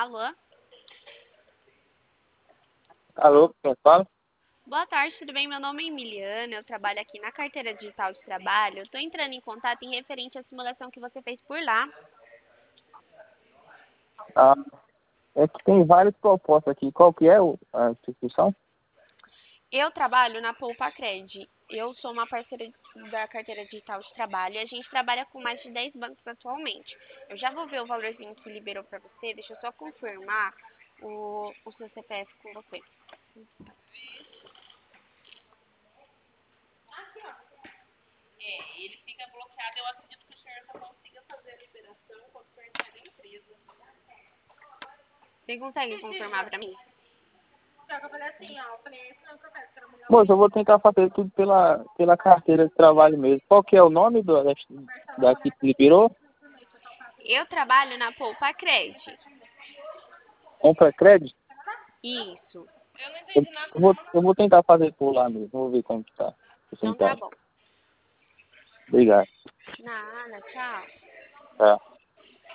Alô? Alô, quem fala? Boa tarde, tudo bem? Meu nome é Emiliana, eu trabalho aqui na carteira digital de trabalho. Eu tô entrando em contato em referente à simulação que você fez por lá. Ah, é que tem várias propostas aqui. Qual que é a instituição? Eu trabalho na Poupa Cred. Eu sou uma parceira da carteira digital de trabalho e a gente trabalha com mais de 10 bancos atualmente. Eu já vou ver o valorzinho que liberou para você, deixa eu só confirmar o seu CPF com você. Ele fica bloqueado, eu acredito que o senhor só consiga fazer a liberação quando o senhor está na empresa. Você consegue confirmar para mim? Moça, eu vou tentar fazer tudo pela carteira de trabalho mesmo. Qual que é o nome daqui que liberou? Eu trabalho na Poupa Cred. Compra crédito? Isso. Eu vou tentar fazer por lá mesmo. Vou ver como que tá. Então tá Então, bom. obrigado. Nada, tchau. Tá.